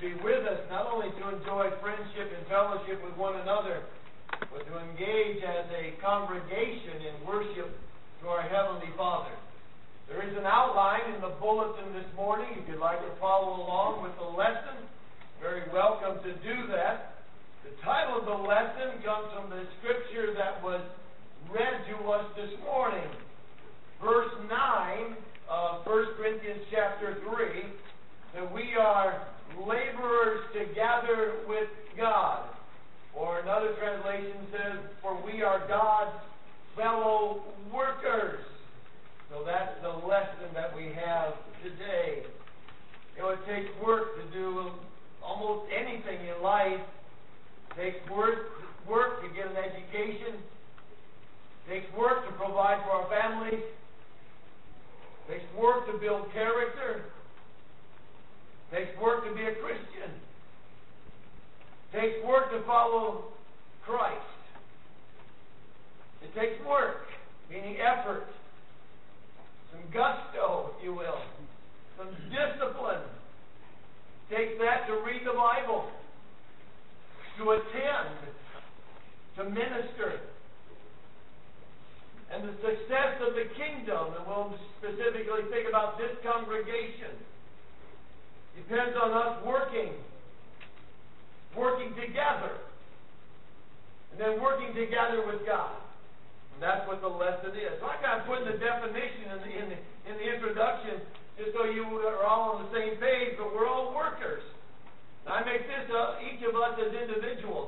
be with us, not only to enjoy friendship and fellowship with one another, but to engage as a congregation in worship to our Heavenly Father. There is an outline in the bulletin this morning. If you'd like to follow along with the lesson, very welcome to do that. The title of the lesson comes from the scripture that was read to us this morning. Verse 9 of 1 Corinthians chapter 3, that we are laborers together with God. Or another translation says, for we are God's fellow workers. So that's the lesson that we have today. It takes work to do almost anything in life. It takes work to get an education. It takes work to provide for our families. It takes work to build character. It takes work to be a Christian. It takes work to follow Christ. It takes work, meaning effort, some gusto, if you will, some discipline. It takes that to read the Bible, to attend, to minister. And the success of the kingdom, and we'll specifically think about this congregation, depends on us working together, and then working together with God. And that's what the lesson is. So I kind of put in the definition in the introduction, just so you are all on the same page, but we're all workers. And I make this each of us as individuals.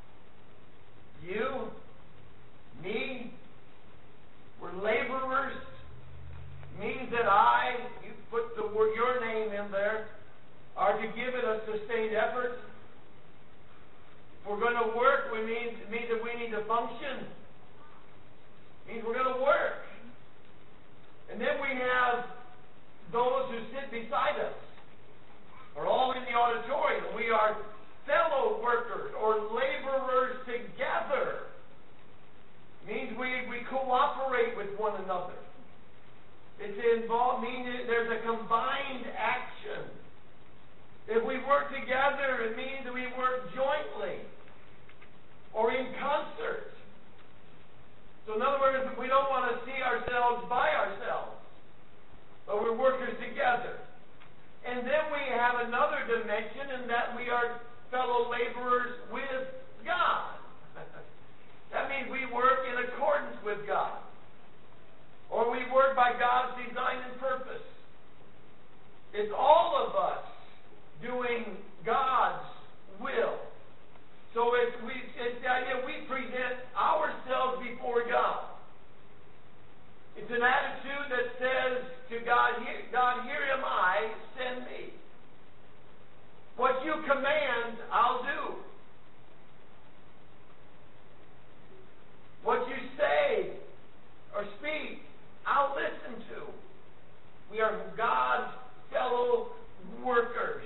You, me, we're laborers. Means that you put your name in there, are to give it a sustained effort. If we're going to work, it means that we need to function. It means we're going to work. And then we have those who sit beside us. We're all in the auditorium. We are fellow workers or laborers together. It means we cooperate with one another. It's involved, meaning there's a combined action. If we work together, it means that we work jointly or in concert. So in other words, we don't want to see ourselves by ourselves, but we're workers together. And then we have another dimension in that we are fellow laborers with God. That means we work in accordance with God. Or we work by God's design and purpose. It's all of us doing God's will. So it's the idea we present ourselves before God. It's an attitude that says to God, here am I, send me. What you command, I'll do. What you say or speak, I'll listen to. We are God's fellow workers.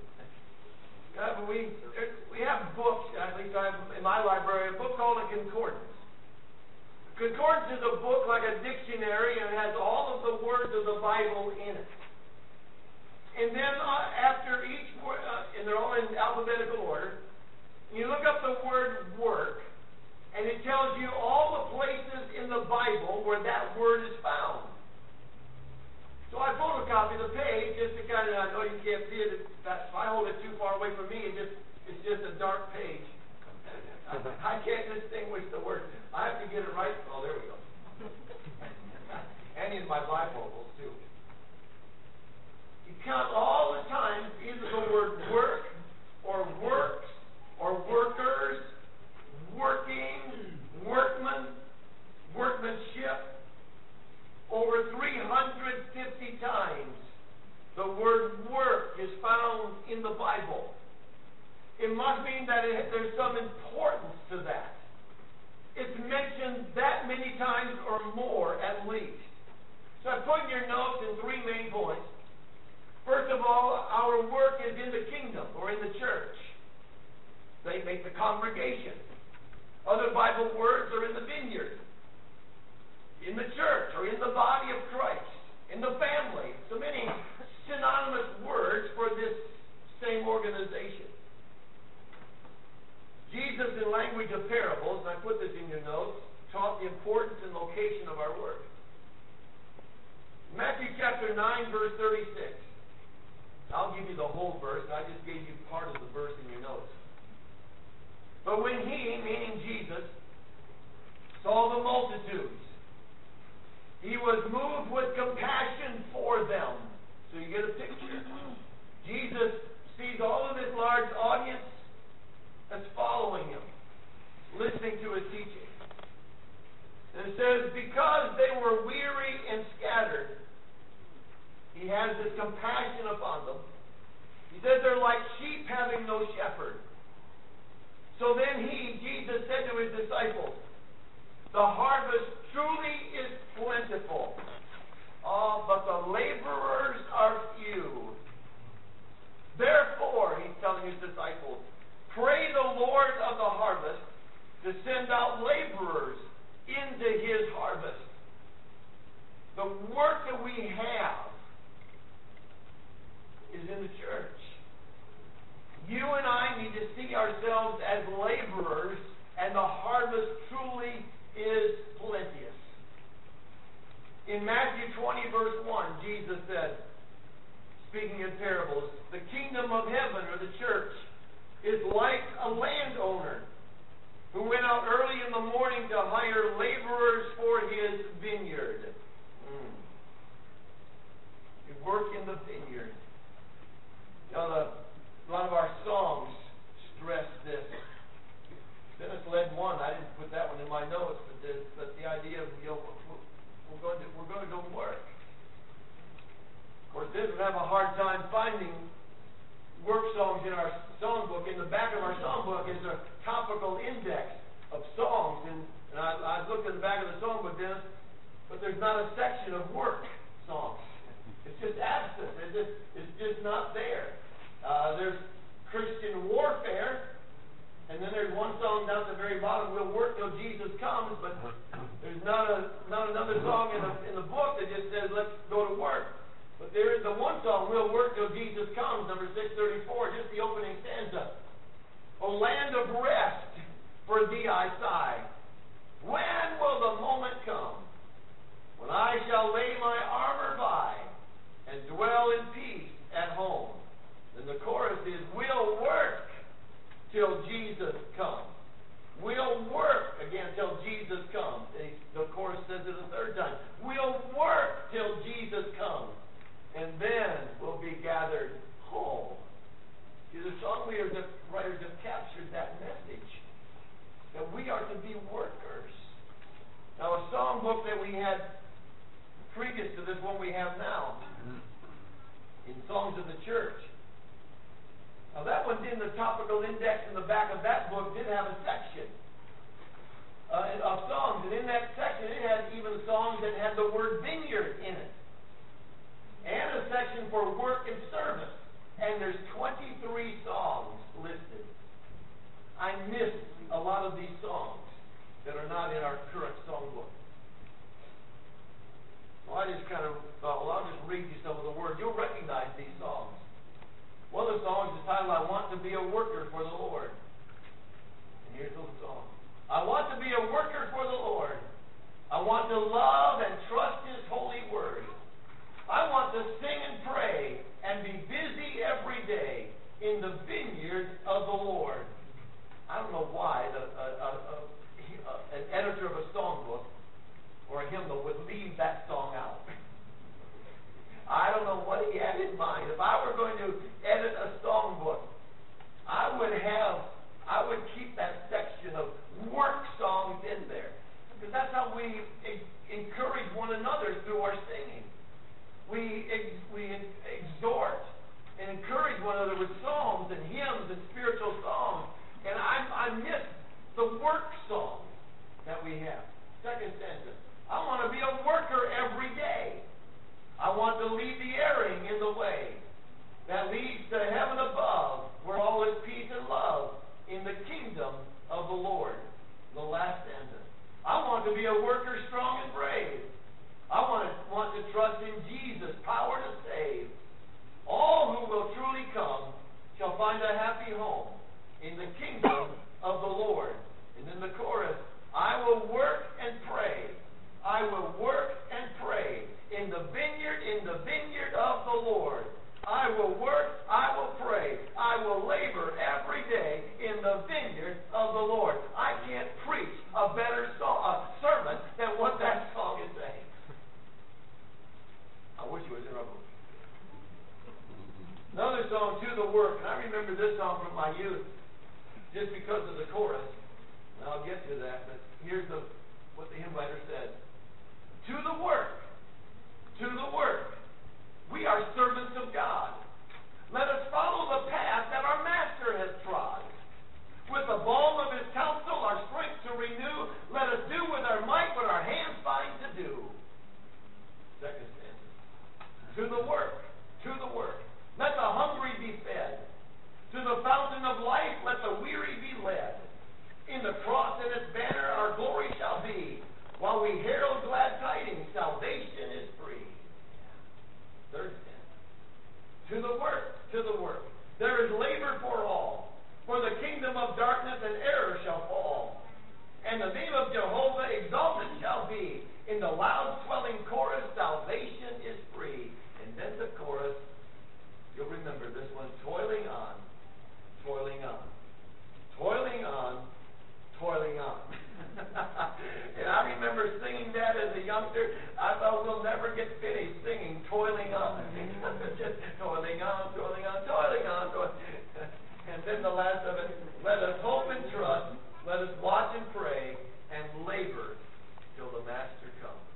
We have books, at least I have in my library, a book called a concordance. Concordance is a book like a dictionary, and it has all of the words of the Bible in it. And then after each word, and they're all in alphabetical order, you look up the word work, and it tells you all the places in the Bible where that word is found. So I photocopied the page just to kind of, I know you can't see it, if I hold it too far away from me, it's just a dark page. I can't distinguish the word. I have to get it right. Oh, there we go. And in my bifocals, too. You count all the time either the word work, or works, or workers, working, workman, workmanship. Over 350 times the word work is found in the Bible. It must mean that there's some importance to that. It's mentioned that many times or more at least. So I put in your notes in three main points. First of all, our work is in the kingdom or in the church. They make the congregation. Other Bible words are in the vineyard, in the church, or in the body of Christ, in the family. So many synonymous words for this same organization. Jesus, in language of parables, and I put this in your notes, taught the importance and location of our work. Matthew chapter 9, verse 36. I'll give you the whole verse. I just gave you part of the verse in your notes. But when he, meaning Jesus, saw the multitudes, he was moved with compassion for them. So you get a picture. Jesus sees all of this large audience that's following him, listening to his teaching. And it says, because they were weary and scattered, he has this compassion upon them. He says they're like sheep having no shepherd. So then Jesus said to his disciples, the harvest truly is plentiful, but the laborers are few. Therefore, he's telling his disciples, pray the Lord of the harvest to send out laborers into his harvest. The work that we have is in the church. You and I need to see ourselves as laborers, and the harvest truly is plenteous. In Matthew 20, verse 1, Jesus said, speaking in parables, the kingdom of heaven, or the church, is like a landowner who went out early in the morning to hire laborers for his vineyard. You work in the vineyard. You know, a lot of our songs stress this. Dennis led one. I didn't put that one in my notes, but the idea of, we're going to go work. Of course, Dennis would have a hard time finding work songs in our songbook. In the back of our songbook is a topical index of songs, and I looked at the back of the songbook, Dennis, but there's not a section of work songs. It's just absent. It's just not there. There's Christian warfare, and then there's one song down at the very bottom, we'll work till Jesus comes, but there's not another song in the book that just says, let's go to work. But there is the one song, we'll work till Jesus comes, number 634, just the opening stanza. O land of rest, for thee I sigh. When will the moment come when I shall lay my armor by and dwell in peace at home? Then the chorus is, we'll work till Jesus comes. We'll work, again, till Jesus comes. The chorus says it a third time. We'll work till Jesus comes, and then we'll be gathered home. See, the songwriters have captured that message, that we are to be workers. Now, a songbook that we had previous to this one we have now, in Songs of the Church. Now, that one's in the topical index in the back of that book, did have a section of songs. And in that section, it had even songs that had the word vineyard in it. And a section for work and service. And there's 23 songs listed. I missed a lot of these songs that are not in our current songbook. Well, I just kind of thought, well, I'll just read you some of the words. You'll recognize these songs. One of the songs is titled, I Want to Be a Worker for the Lord. And here's the song. I want to be a worker for the Lord. I want to love and trust His holy word. I want to sing and pray and be busy every day in the vineyard of the Lord. I don't know why an editor of a songbook or a hymnal would leave that song out. I don't know what he had in mind. If I were going to edit a songbook, I would keep that section of work songs in there. Because that's how we encourage one another through our singing. We exhort and encourage one another with psalms and find a happy home in the kingdom of the Lord. And in the chorus, I will work and pray. I will work and pray in the vineyard of the Lord. I will work, I will pray, I will labor every day in the vineyard of the Lord. I can't preach a better sermon than what that song is saying. I wish it was in our book. Another song, To the Work, and I remember this song from my youth just because of the chorus, and I'll get to that, but here's what the hymn writer said. To the work, we are servants of God. Let us follow the path that our Master has trod. With the balm of his counsel, our strength to renew, let us do with our might what our hands find to do. Second stanza. To the work. Let the hungry be fed. To the fountain of life, let the weary be led. In the cross and its banner, our glory shall be. While we herald glad tidings, salvation is free. Third stanza. To the work. There is labor for all. For the kingdom of darkness and error shall fall. And the name of Jehovah exalted shall be. In the loud swelling chorus, salvation is free. And then the chorus, you'll remember this one, toiling on. And I remember singing that as a youngster. I thought we'll never get finished singing toiling on. Just toiling on. And then the last of it, let us hope and trust, let us watch and pray, and labor till the Master comes.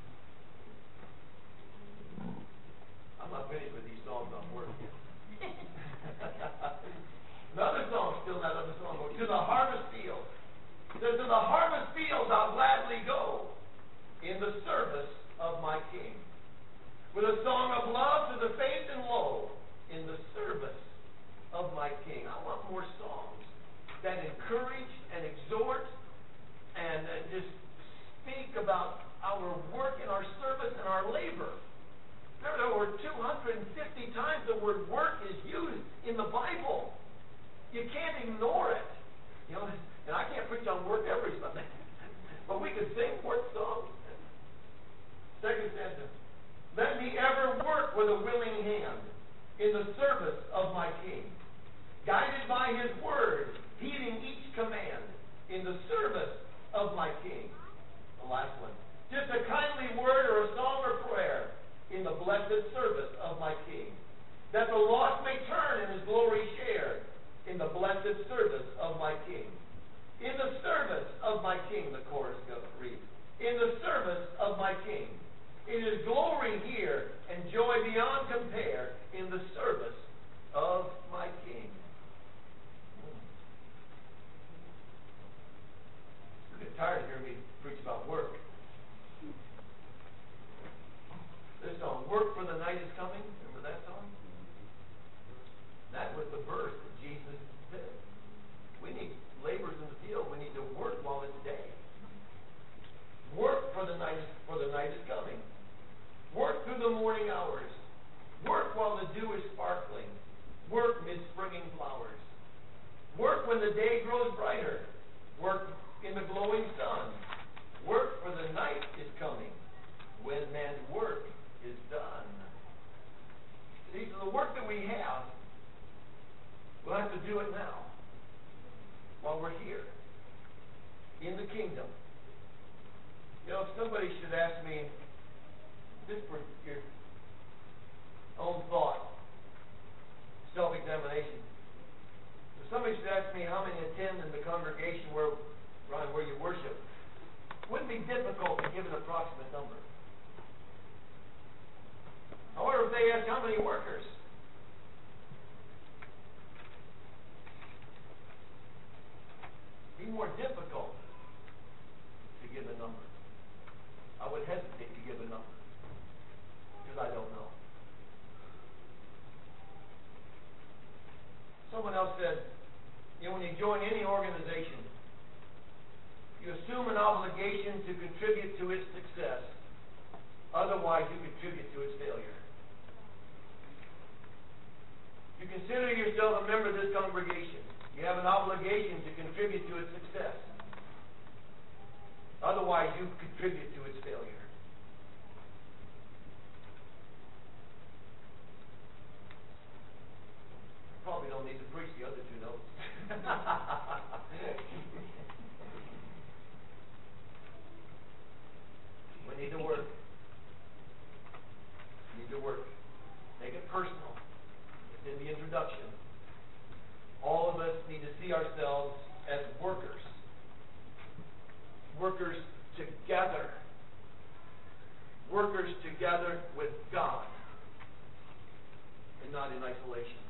I'm not finished with these songs on work yet. Another song, still that other song, to the harvest field. Says, to the harvest fields I'll gladly go in the service of my King. With a song of love to the faint and low in the service of my King. I want more songs that encourage and exhort and just speak about our work and our service and our labor. There are over 250 times the word work is used in the Bible. You can't ignore it. You know, and I can't preach on work every Sunday. But we can sing work songs. Second stanza. Let me ever work with a willing hand in the service of my King. Guided by his word, heeding each command in the service of my King. The last one. Just a kindly word or a song or prayer in the blessed service of my King. That the lost may turn and his glory share in the blessed service of my King. In the service of my King, the chorus reads. In the service of my King. It is glory here and joy beyond compare in the service of my King. You get tired of hearing me preach about work. This song, Work for the Night is Coming. Remember that song? That was the verse that Jesus said. We need laborers in the field. We need to work while it's day. Work for the night is coming. Work through the morning hours. Work while the dew is sparkling. Work mid springing flowers. Work when the day grows brighter. Work in the glowing sun. Work for the night is coming, when man's work is done. See, so the work that we have, we'll have to do it now, while we're here, in the kingdom. You know, if somebody should ask me, just for your own thought, self-examination, if somebody should ask me how many attend in the congregation where you worship, it wouldn't be difficult to give an approximate number. However, if they ask how many workers, it'd be more difficult to give a number. I would hesitate to give a number because I don't know. Someone else said, you know, when you join any organization, you assume an obligation to contribute to its success. Otherwise, you contribute to its failure. You consider yourself a member of this congregation. You have an obligation to contribute to its success. Otherwise, you contribute to its failure. Probably don't need to preach the other two notes. We need to work. We need to work. Make it personal. It's in the introduction. All of us need to see ourselves as workers. Workers together. Workers together with God. And not in isolation.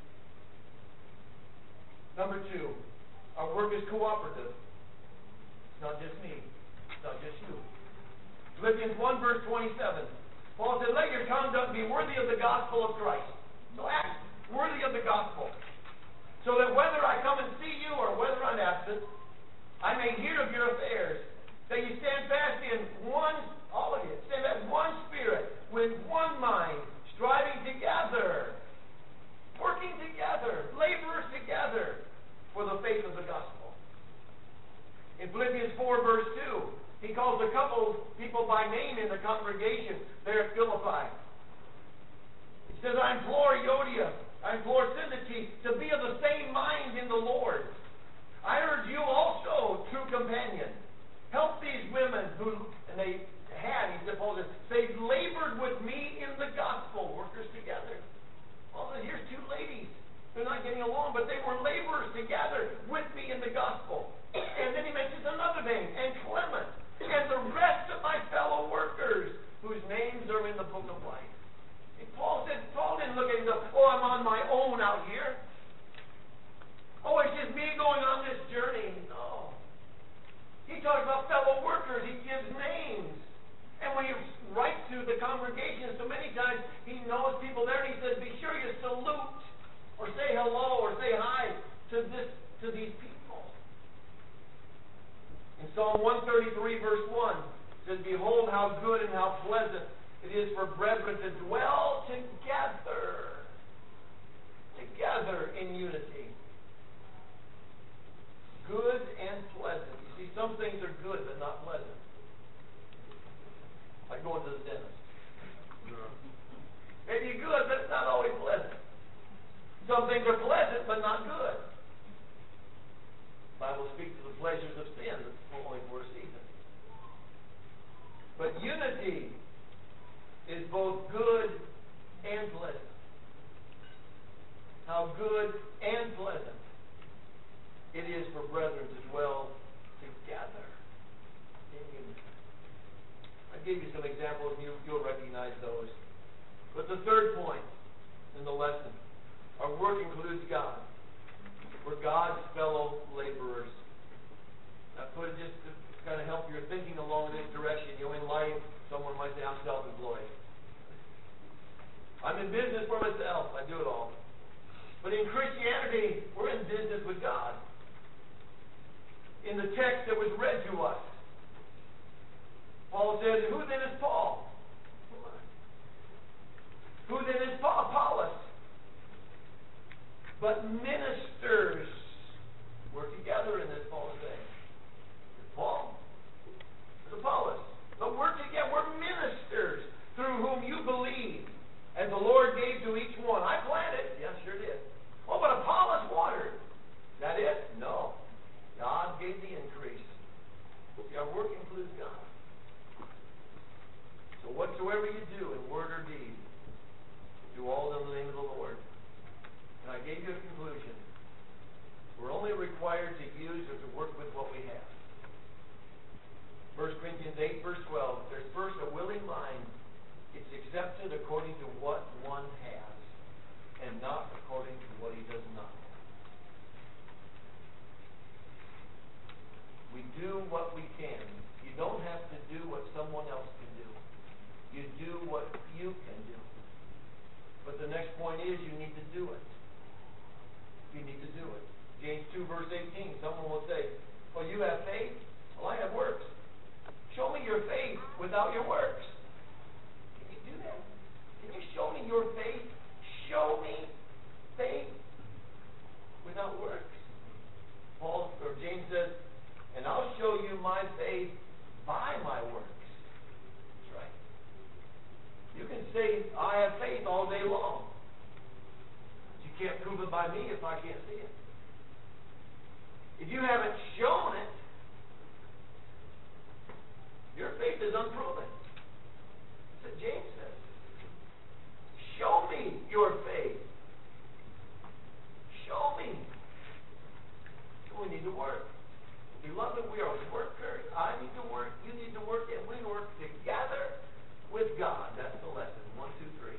Number 2, our work is cooperative. It's not just me. It's not just you. Philippians 1 verse 27. Paul said, let your conduct be worthy of the gospel of Christ. So act worthy of the gospel. So that whether I come and see you or whether I'm absent, I may hear of your affairs. That you stand fast in one, all of you, stand fast one spirit, with one mind, striving together, working together, laborers together for the faith of the gospel. In Philippians 4 verse 2, he calls a couple people by name in the congregation there at Philippi. He says, I implore Euodia, I implore Syntyche to be of the same mind in the Lord. I urge you also, true companion, help these women who, and they had, he supposes, they labored with me in the gospel, workers together. Well, here's two ladies. They're not getting along, but they were laborers together with me in the gospel. And then he mentions another name, and Clement, and the rest of my fellow workers, whose names are in the book of life. And Paul didn't look at himself, oh, I'm on my own out here. Oh, it's just me going on this journey. No. He talks about fellow workers. He gives names. And when he writes to the congregation, so many times he knows people there, and he says, be sure you salute, or say hello, or say hi to these people. In Psalm 133, verse 1, it says, behold how good and how pleasant it is for brethren to dwell together in unity. Good and pleasant. You see, some things are good but not pleasant. Like going to the dentist. Maybe you're good, but it's not always pleasant. Some things are pleasant but not good. The Bible speaks of the pleasures of sin, but only for a season. But unity is both good and pleasant. How good and pleasant it is for brethren to dwell together in unity. I gave you some examples, and you'll recognize those. But the third point in the lesson, our work includes God. We're God's fellow laborers. I put it just to kind of help your thinking along this direction. You know, in life, someone might say, I'm self-employed. I'm in business for myself. I do it all. But in Christianity, we're in business with God. In the text that was read to us, Paul says, who then is Paul? Who then is Apollos? But ministers. We're together in this, Paul is saying. It's Paul. It's Apollos. But we're together. We're ministers through whom you believe, as the Lord gave to each one. I planted. Yes, sure did. Oh, but Apollos watered. Is that it? No. God gave the increase. See, our work includes God. So whatsoever you do in word or deed, do all in the name of the Lord. And I gave you a conclusion. We're only required to use or to work with what we have. 1 Corinthians 8, verse 12. There's first a willing mind. It's accepted according to what one has, and not according to what he does not have. We do what we can. You don't have to do what someone else can do. You do what you can do. But the next point is you need to do it. You need to do it. James 2, verse 18. Someone will say, well, you have faith? Well, I have works. Show me your faith without your works. Can you do that? Can you show me your faith? Show me faith not works. James says, and I'll show you my faith by my works. That's right. You can say, I have faith all day long. But you can't prove it by me if I can't see it. If you haven't shown it, your faith is unproven. That's what James says. Show me your faith. Show me. So we need to work. Beloved, we are workers. I need to work. You need to work. And we work together with God. That's the lesson. 1, 2, 3.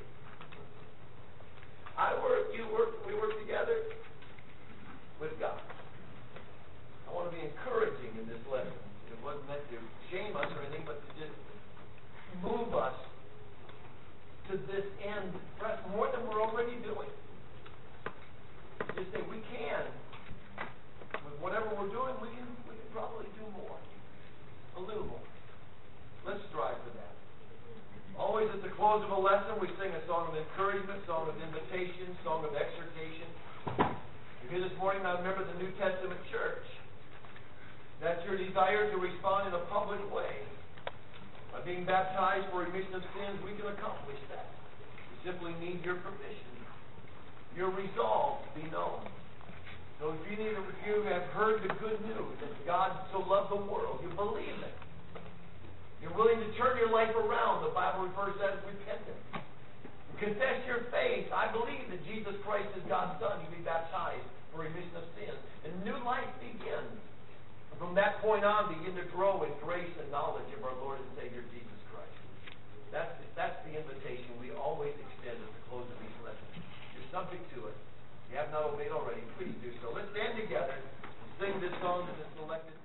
I work. You work. We work together with God. I want to be encouraging in this lesson. It wasn't meant to shame us or anything, but to just move us to this end, perhaps more than we're already doing. Just say we can. With whatever we're doing, we can probably do more. A little more. Let's strive for that. Always at the close of a lesson, we sing a song of encouragement, song of invitation, song of exhortation. You're here this morning, I remember the New Testament church. That's your desire to respond in a public way. By being baptized for remission of sins, we can accomplish that. We simply need your permission. Your resolve to be known. So if you have heard the good news that God so loved the world, you believe it. You're willing to turn your life around. The Bible refers to that as repentance. You confess your faith. I believe that Jesus Christ is God's Son. You be baptized for remission of sins. And new life begins. From that point on, begin to grow in grace and knowledge of our Lord and Savior Jesus Christ. That's the invitation we always extend at the close of these lessons. You're subject to it. If you have not obeyed already, please do so. Let's stand together and sing this song that is selected.